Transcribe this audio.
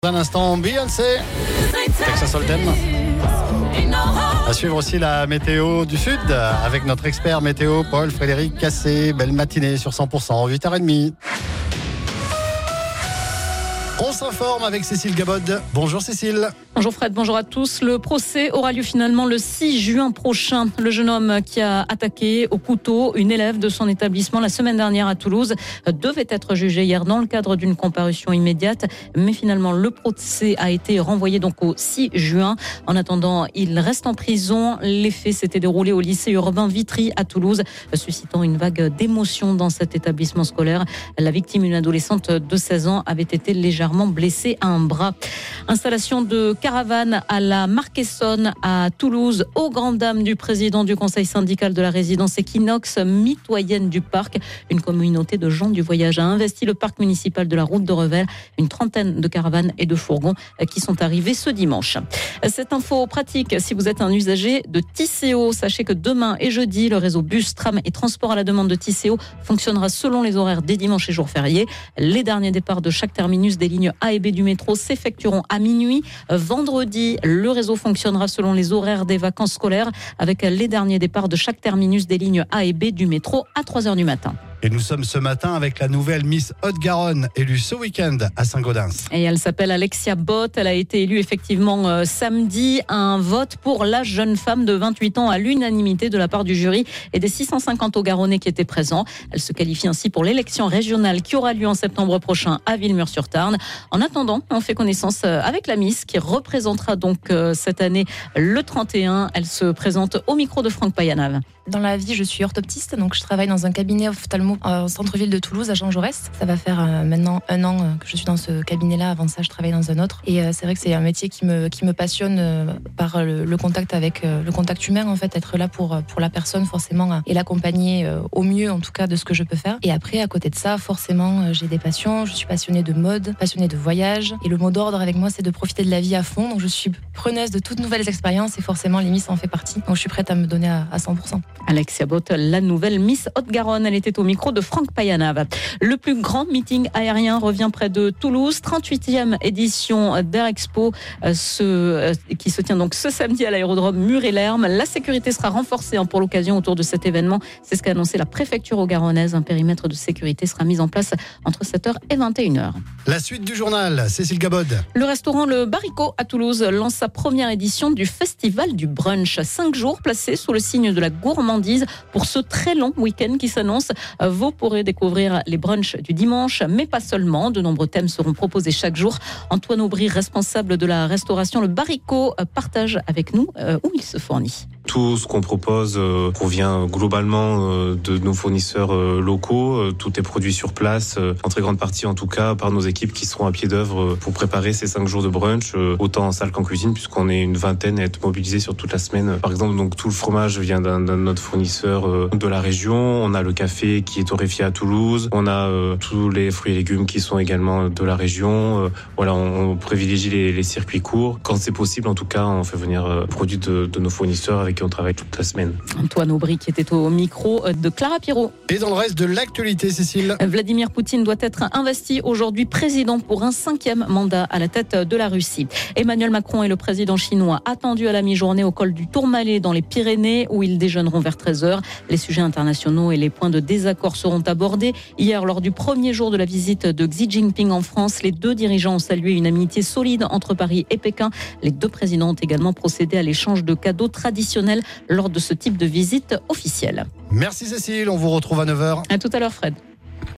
Un instant, Beyoncé, Texas Hold'em. À suivre aussi la météo du Sud avec notre expert météo Paul-Frédéric Cassé. Belle matinée sur 100%, 8h30. On s'informe avec Cécile Gabod. Bonjour Cécile. Bonjour Fred, bonjour à tous. Le procès aura lieu finalement le 6 juin prochain. Le jeune homme qui a attaqué au couteau une élève de son établissement la semaine dernière à Toulouse devait être jugé hier dans le cadre d'une comparution immédiate. Mais finalement, le procès a été renvoyé donc au 6 juin. En attendant, il reste en prison. Les faits s'étaient déroulés au lycée urbain Vitry à Toulouse, suscitant une vague d'émotion dans cet établissement scolaire. La victime, une adolescente de 16 ans, avait été légèrement blessée à un bras. Installation de caravane à la Marcaissonne à Toulouse, aux grandes dames du président du conseil syndical de la résidence Equinox, mitoyenne du parc. Une communauté de gens du voyage a investi le parc municipal de la route de Revel. Une trentaine de caravanes et de fourgons qui sont arrivés ce dimanche. Cette info pratique, si vous êtes un usager de Tisséo, sachez que demain et jeudi, le réseau bus, tram et transport à la demande de Tisséo fonctionnera selon les horaires des dimanches et jours fériés. Les derniers départs de chaque terminus des lignes A et B du métro s'effectueront à minuit. Vendredi, le réseau fonctionnera selon les horaires des vacances scolaires avec les derniers départs de chaque terminus des lignes A et B du métro à 3h du matin. Et nous sommes ce matin avec la nouvelle Miss Haute-Garonne, élue ce week-end à Saint-Gaudens. Et elle s'appelle Alexia Bott. Elle a été élue effectivement samedi. Un vote pour la jeune femme de 28 ans à l'unanimité de la part du jury et des 650 Haut-Garonnais qui étaient présents. Elle se qualifie ainsi pour l'élection régionale qui aura lieu en septembre prochain à Villemur-sur-Tarn. En attendant, on fait connaissance avec la Miss qui représentera donc cette année le 31. Elle se présente au micro de Franck Payanave. Dans la vie, je suis orthoptiste, donc je travaille dans un cabinet ophtalmo au centre-ville de Toulouse, à Jean Jaurès. Ça va faire maintenant 1 an que je suis dans ce cabinet-là. Avant ça, je travaillais dans un autre. Et c'est vrai que c'est un métier qui me passionne par le contact avec le contact humain, en fait, être là pour la personne forcément et l'accompagner au mieux, en tout cas, de ce que je peux faire. Et après, à côté de ça, forcément, j'ai des passions. Je suis passionnée de mode, passionnée de voyage. Et le mot d'ordre avec moi, c'est de profiter de la vie à fond. Donc, je suis preneuse de toutes nouvelles expériences et forcément, les Miss en fait partie. Donc, je suis prête à me donner à 100%. Alexia Bott, la nouvelle Miss Haute-Garonne. Elle était au micro de Franck Payanave. Le plus grand meeting aérien revient près de Toulouse. 38e édition d'Air Expo qui se tient donc ce samedi à l'aérodrome Mur-et-Lerme. La sécurité sera renforcée pour l'occasion autour de cet événement. C'est ce qu'a annoncé la préfecture haut-garonnaise. Un périmètre de sécurité sera mis en place entre 7h et 21h. La suite du journal, Cécile Gabod. Le restaurant Le Baricot à Toulouse lance sa première édition du Festival du Brunch. 5 jours placés sous le signe de la gourmandise pour ce très long week-end qui s'annonce. Vous pourrez découvrir les brunchs du dimanche, mais pas seulement. De nombreux thèmes seront proposés chaque jour. Antoine Aubry, responsable de la restauration Le Baricot, partage avec nous où il se fournit. Tout ce qu'on propose provient globalement de nos fournisseurs locaux. Tout est produit sur place, en très grande partie en tout cas par nos équipes qui seront à pied d'œuvre pour préparer ces 5 jours de brunch, autant en salle qu'en cuisine, puisqu'on est une vingtaine à être mobilisés sur toute la semaine. Par exemple, donc tout le fromage vient d'un autre fournisseur de la région. On a le café qui est torréfié à Toulouse. On a tous les fruits et légumes qui sont également de la région. Voilà, on privilégie les circuits courts. Quand c'est possible, en tout cas, on fait venir produits de nos fournisseurs avec qui on travaille toute la semaine. Antoine Aubry qui était au micro de Clara Pirot. Et dans le reste de l'actualité, Cécile. Vladimir Poutine doit être investi aujourd'hui président pour un 5e mandat à la tête de la Russie. Emmanuel Macron et le président chinois attendus à la mi-journée au col du Tourmalet dans les Pyrénées où ils déjeuneront vers 13h. Les sujets internationaux et les points de désaccord seront abordés. Hier, lors du premier jour de la visite de Xi Jinping en France, les 2 dirigeants ont salué une amitié solide entre Paris et Pékin. Les 2 présidents ont également procédé à l'échange de cadeaux traditionnels lors de ce type de visite officielle. Merci Cécile, on vous retrouve à 9h. À tout à l'heure Fred.